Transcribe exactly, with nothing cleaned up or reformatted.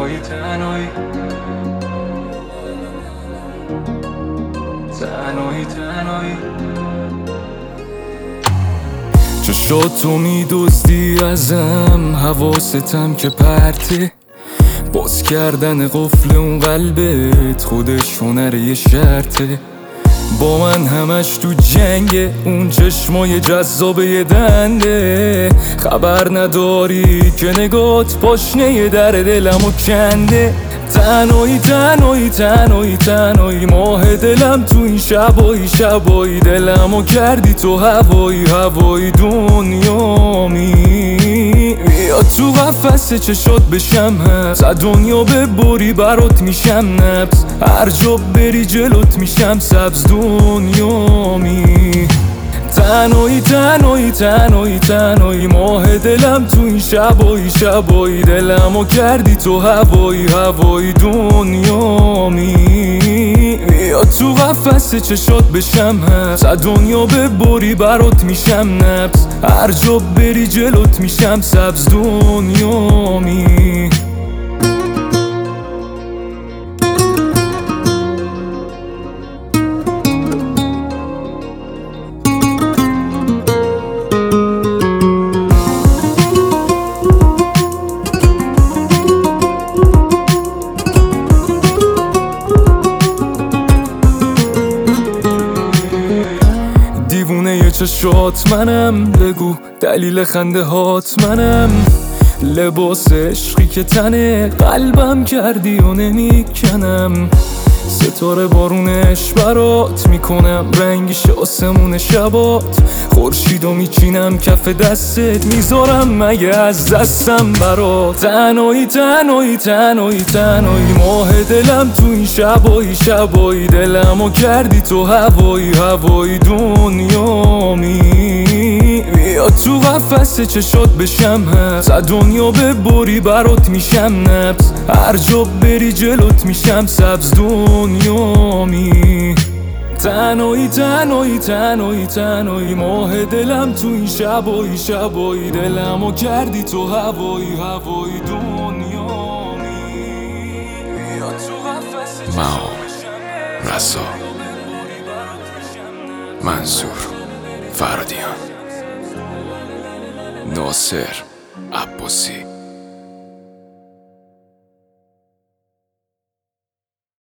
تنهایی تنهایی تنهایی تنهایی چشات تو میدزدی ازم، حواستم که پرته. باز کردن قفل اون قلبت خودش هنر یه شرطه. با من همش تو جنگه، اون چشمای جذاب یه دنده. خبر نداری که نگات پاشنه در دلمو کنده. تنهایی تنهایی تنهایی تنهایی ماه دلم تو این شبایی شبایی. دلمو کردی تو هوایی هوایی دنیامی. بیا تو قفس چشات بشم هست، از دنیا ببری برات میشم نبض. هر جا بری جلوت میشم سبز دنیامی. تنهایی تنهایی تنهایی تنهایی ماه دلم تو این شبایی شبایی. دلمو کردی تو هوایی هوایی دنیامی. بیا تو قفس چشات بشم هست، از دنیا ببری برات میشم نبض. هر جا بری جلوت میشم سبز دنیامی. دیوونه چشات منم، بگو دلیل خنده هات منم. لباس عشقی که تنه قلبم کردی و نمیکنم. ستاره بارونش برات میکنم، رنگش آسمون شبات. خورشیدو میچینم کف دستت، میذارم مگه از دستم برات. تنهایی تنهایی تنهایی تنهایی ماه دلم تو این شبایی شبایی. دلمو کردی تو هوایی هوایی دنیامی. بیا تو قفس چشات بشم هست، از دنیا ببری برات میشم نبض. هر جا بری جلوت میشم سبز دنیامی. تنهایی تنهایی تنهایی تنهایی ماه دلم تو این شبایی شبایی. دلمو کردی تو هوایی هوایی دنیامی. بیا تو قفس ماو رسا منصور فرادیان ناصر عباسی